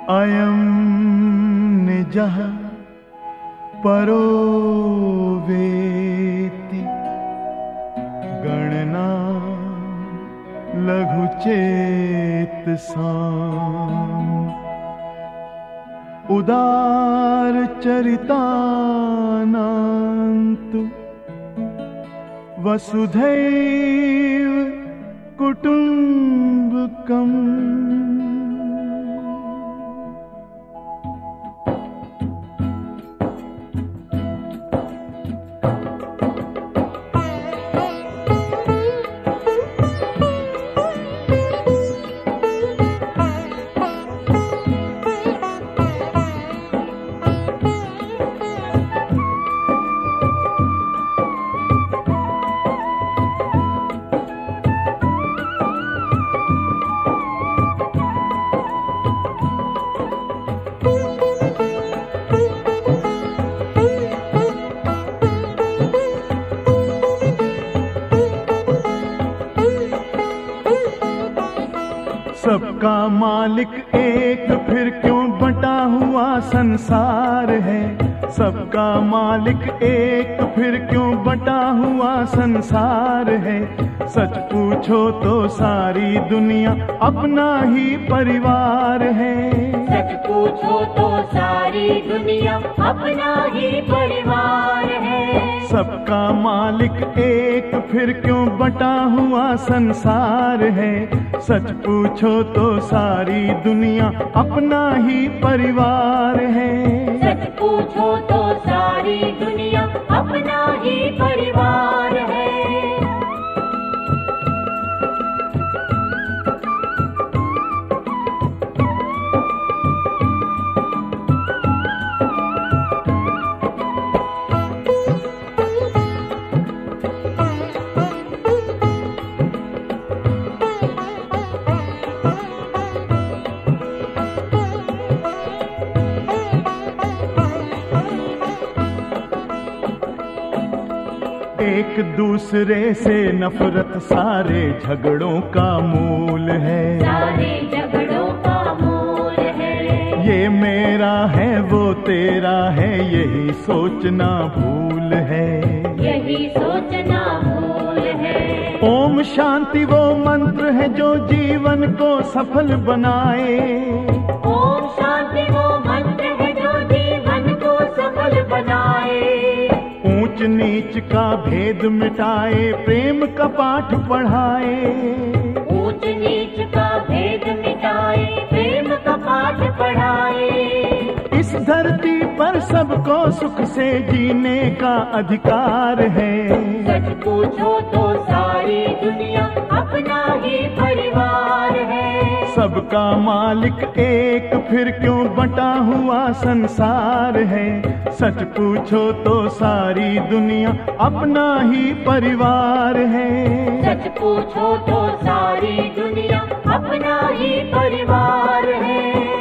अयं निजः परो वेति गणना लघुचेतसाम् उदार चरितानान्तु वसुधैव कुटुम्बकम्। सबका मालिक एक फिर क्यों बंटा हुआ संसार है। सबका मालिक एक फिर क्यों बंटा हुआ संसार है। सच पूछो तो सारी दुनिया अपना ही परिवार है। सच पूछो तो सारी दुनिया अपना ही परिवार है। सबका मालिक एक फिर क्यों बंटा हुआ संसार है। सच पूछो तो सारी दुनिया अपना ही परिवार है। सच पूछो तो सारी दुनिया अपना ही परिवार है। एक दूसरे से नफरत सारे झगड़ों का मूल है। सारे झगड़ों का मूल है। ये मेरा है वो तेरा है यही सोचना भूल है। यही सोचना भूल है। ओम शांति वो मंत्र है जो जीवन को सफल बनाए। ओम शांति वो मंत्र है जो जीवन को सफल बनाए। ऊंच नीच का भेद मिटाए प्रेम का पाठ पढ़ाए। ऊंच नीच का भेद मिटाए प्रेम का पाठ पढ़ाए। इस धरती पर सबको सुख से जीने का अधिकार है। सच पूछो तो सारी दुनिया अपना ही परिवार है। सबका मालिक एक फिर क्यों बंटा हुआ संसार है। सच पूछो तो सारी दुनिया अपना ही परिवार है। सच पूछो तो सारी दुनिया अपना ही परिवार है।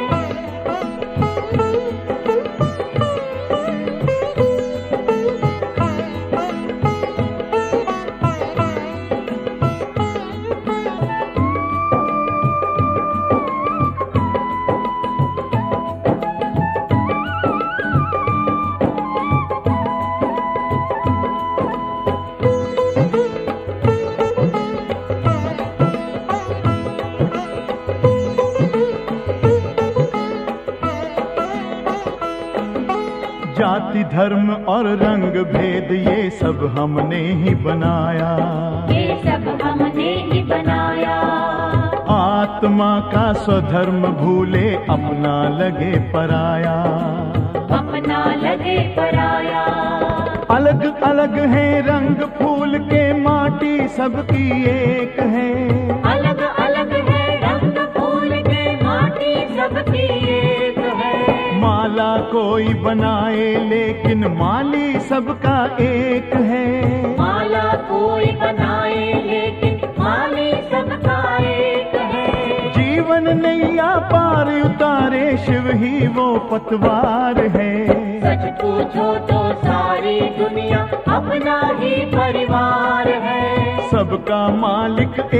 जाति धर्म और रंग भेद ये सब हमने ही बनाया। ये सब हमने ही बनाया। आत्मा का स्वधर्म भूले अपना लगे पराया। अपना लगे पराया। अलग अलग है रंग फूल के माटी सबकी एक है। अलग अलग है रंग फूल के माटी सबकी एक है। माला कोई बनाए लेकिन माली सबका एक है। माला कोई बनाए लेकिन माली सबका एक है। जीवन नैया पार उतारे शिव ही वो पतवार है। सच पूछो तो सारी दुनिया अपना ही परिवार है। सबका मालिक एक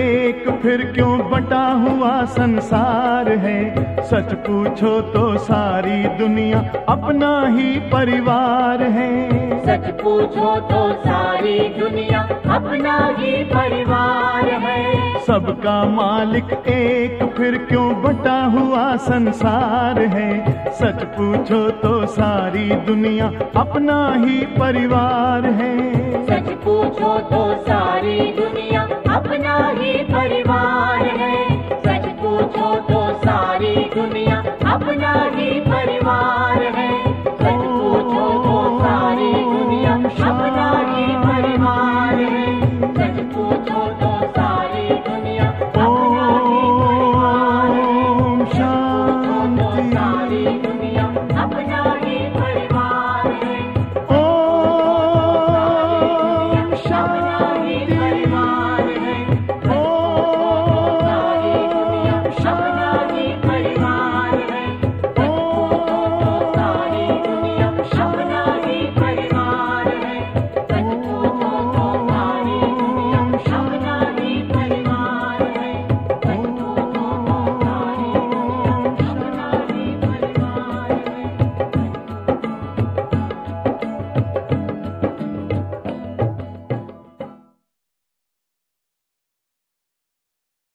एक फिर क्यों बटा हुआ संसार है। सच पूछो तो सारी दुनिया अपना ही परिवार है। सच पूछो तो सारी दुनिया अपना ही परिवार है। सबका मालिक एक फिर क्यों बटा हुआ संसार है। सच पूछो तो सारी दुनिया अपना ही परिवार है। सच पूछो तो सारी दुनिया अपना ही परिवार है। सच पूछो तो सारी दुनिया अपना ही परिवार